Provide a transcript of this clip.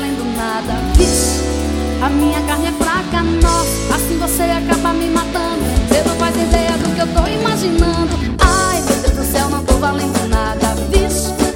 valendo nada. Vixe, a minha carne é fraca, nossa, assim você acaba me matando. Você não faz ideia do que eu tô imaginando. Ai, meu Deus do céu, não tô valendo nada. Vixe,